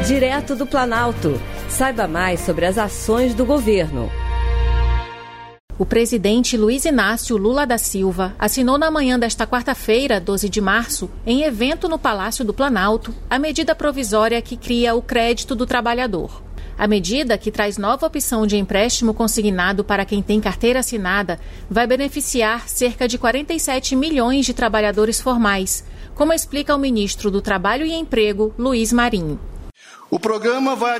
Direto do Planalto. Saiba mais sobre as ações do governo. O presidente Luiz Inácio Lula da Silva assinou na manhã desta quarta-feira, 12 de março, em evento no Palácio do Planalto, a medida provisória que cria o crédito do trabalhador. A medida, que traz nova opção de empréstimo consignado para quem tem carteira assinada, vai beneficiar cerca de 47 milhões de trabalhadores formais, como explica o ministro do Trabalho e Emprego, Luiz Marinho. O programa vai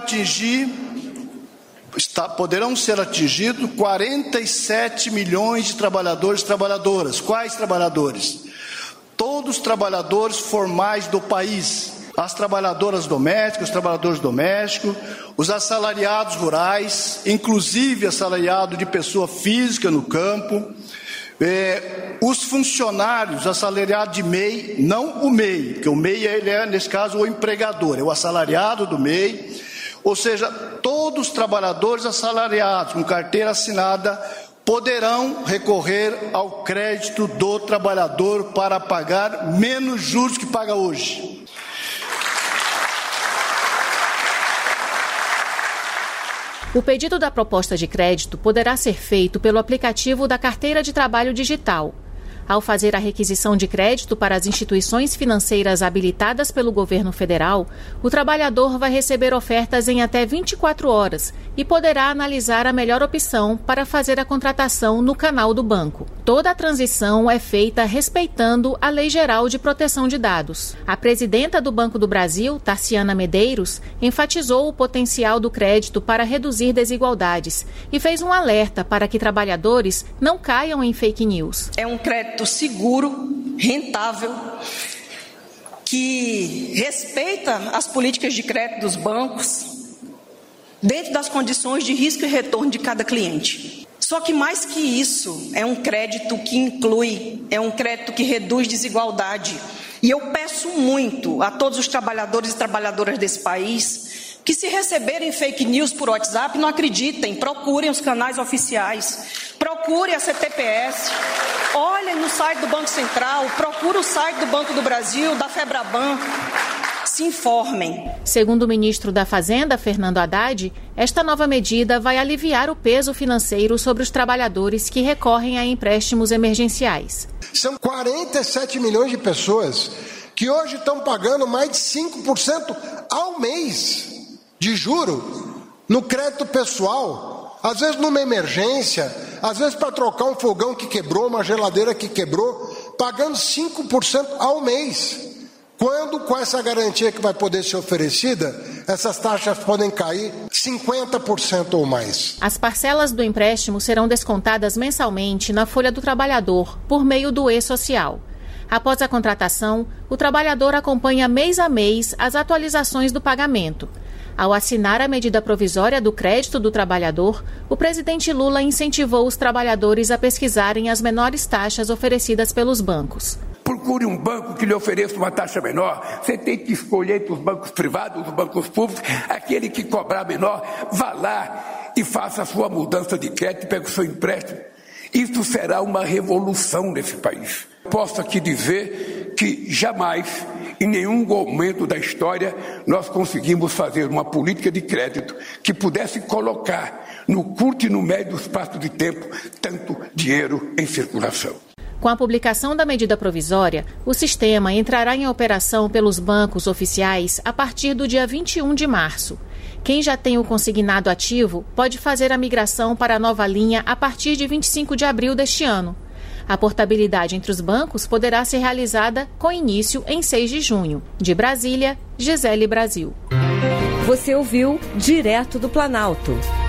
poderão ser atingidos 47 milhões de trabalhadores e trabalhadoras. Quais trabalhadores? Todos os trabalhadores formais do país. As trabalhadoras domésticas, os trabalhadores domésticos, os assalariados rurais, inclusive assalariado de pessoa física no campo, os funcionários assalariados de MEI, não o MEI, porque o MEI ele é, nesse caso, o empregador, é o assalariado do MEI, ou seja, todos os trabalhadores assalariados com carteira assinada poderão recorrer ao crédito do trabalhador para pagar menos juros que paga hoje. O pedido da proposta de crédito poderá ser feito pelo aplicativo da Carteira de Trabalho Digital. Ao fazer a requisição de crédito para as instituições financeiras habilitadas pelo governo federal, o trabalhador vai receber ofertas em até 24 horas e poderá analisar a melhor opção para fazer a contratação no canal do banco. Toda a transição é feita respeitando a Lei Geral de Proteção de Dados. A presidenta do Banco do Brasil, Tarciana Medeiros, enfatizou o potencial do crédito para reduzir desigualdades e fez um alerta para que trabalhadores não caiam em fake news. É um crédito seguro, rentável, que respeita as políticas de crédito dos bancos, dentro das condições de risco e retorno de cada cliente. Só que mais que isso, é um crédito que inclui, é um crédito que reduz desigualdade. E eu peço muito a todos os trabalhadores e trabalhadoras desse país que, se receberem fake news por WhatsApp, não acreditem, procurem os canais oficiais, procurem a CTPS, olhem no site do Banco Central, procurem o site do Banco do Brasil, da Febraban, se informem. Segundo o ministro da Fazenda, Fernando Haddad, esta nova medida vai aliviar o peso financeiro sobre os trabalhadores que recorrem a empréstimos emergenciais. São 47 milhões de pessoas que hoje estão pagando mais de 5% ao mês de juro no crédito pessoal, às vezes numa emergência, às vezes para trocar um fogão que quebrou, uma geladeira que quebrou, pagando 5% ao mês. Quando, com essa garantia que vai poder ser oferecida, essas taxas podem cair 50% ou mais. As parcelas do empréstimo serão descontadas mensalmente na folha do trabalhador, por meio do e-social. Após a contratação, o trabalhador acompanha mês a mês as atualizações do pagamento. Ao assinar a medida provisória do crédito do trabalhador, o presidente Lula incentivou os trabalhadores a pesquisarem as menores taxas oferecidas pelos bancos. Procure um banco que lhe ofereça uma taxa menor. Você tem que escolher entre os bancos privados, os bancos públicos, aquele que cobrar menor. Vá lá e faça a sua mudança de crédito, pegue o seu empréstimo. Isso será uma revolução nesse país. Posso aqui dizer que jamais, em nenhum momento da história, nós conseguimos fazer uma política de crédito que pudesse colocar no curto e no médio espaço de tempo tanto dinheiro em circulação. Com a publicação da medida provisória, o sistema entrará em operação pelos bancos oficiais a partir do dia 21 de março. Quem já tem o consignado ativo pode fazer a migração para a nova linha a partir de 25 de abril deste ano. A portabilidade entre os bancos poderá ser realizada com início em 6 de junho. De Brasília, Gisele Brasil. Você ouviu Direto do Planalto.